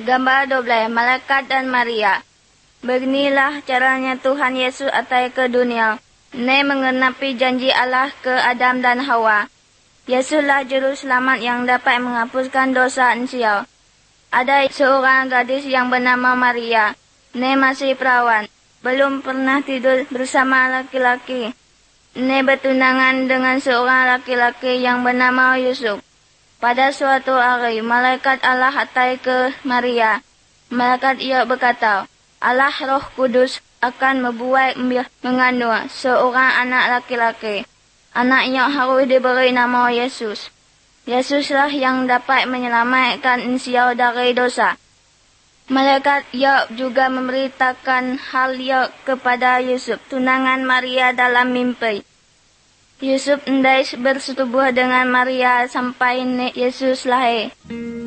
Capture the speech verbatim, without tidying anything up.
Gambar dua belas, Malaikat dan Maria. Beginilah caranya Tuhan Yesus atai ke dunia, ne mengenapi janji Allah ke Adam dan Hawa. Yesuslah juru selamat yang dapat menghapuskan dosa engkau. Ada seorang gadis yang bernama Maria, ne masih perawan, belum pernah tidur bersama laki-laki. Ne bertunangan dengan seorang laki-laki yang bernama Yusuf. Pada suatu hari, malaikat Allah atai ke Maria. Malaikat ia berkata, Allah Roh Kudus akan membuat mengandung seorang anak laki-laki. Anaknya harus diberi nama Yesus. Yesuslah yang dapat menyelamatkan engkau dari dosa. Malaikat ia juga memberitakan hal ia kepada Yusuf, tunangan Maria dalam mimpi. Yusuf endai bersetubuh dengan Maria sampai Yesus lahir.